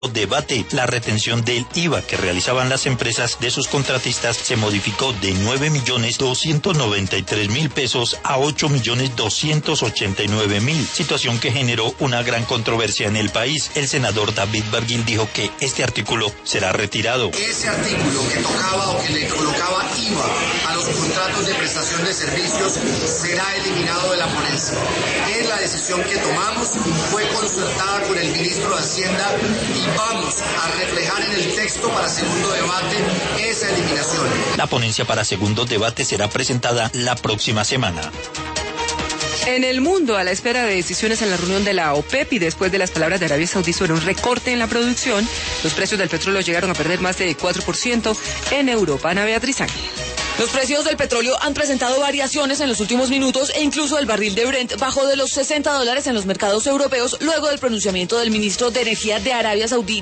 debate. La retención del IVA que realizaban las empresas de sus contratistas se modificó de 9.293.000 pesos a 8.289.000, situación que generó una gran controversia en el país. El senador David Barguil dijo que este artículo será retirado. Ese artículo que tocaba o que le colocaba IVA a los contratos de prestación de servicios será eliminado de la ponencia. Es la decisión que tomamos, fue consultada con el ministro de Hacienda y vamos a reflejar en el texto para segundo debate esa eliminación. La ponencia para segundo debate será presentada la próxima semana. En el mundo, a la espera de decisiones en la reunión de la OPEP y después de las palabras de Arabia Saudí sobre un recorte en la producción, los precios del petróleo llegaron a perder más de 4% en Europa. Ana Beatriz Ángel. Los precios del petróleo han presentado variaciones en los últimos minutos e incluso el barril de Brent bajó de los $60 en los mercados europeos luego del pronunciamiento del ministro de Energía de Arabia Saudí,